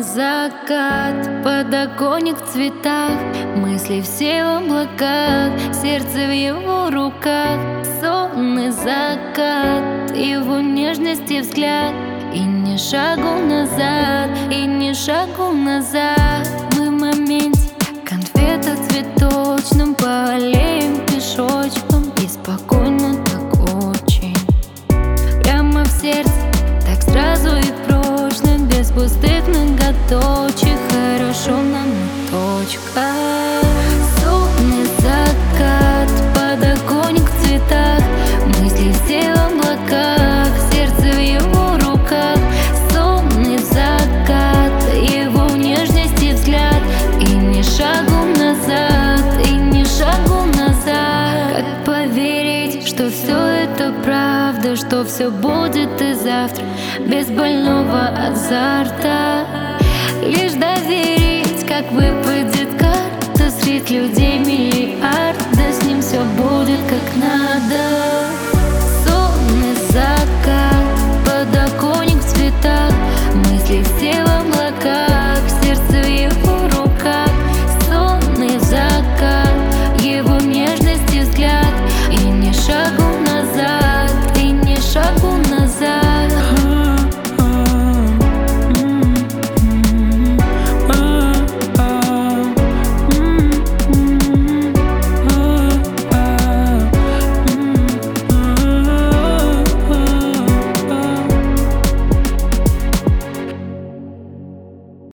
закат, подоконник в цветах, мысли все в облаках, сердце в его руках. Сонный закат, его нежности взгляд, и ни шагу назад, и ни шагу назад. Мы в моменте, конфета в цветочном, по аллеям пешочком, и спокойно так очень. Прямо в сердце, так сразу и прочно, без пустых многоточий. Хорошо нам и точка. Сонный закат, подоконник в цветах, мысли все в облаках, сердце в его руках. Сонный закат, его нежности взгляд, и ни шагу назад, и ни шагу назад. Как поверить, что все это правда, что все будет и завтра, без больного азарта.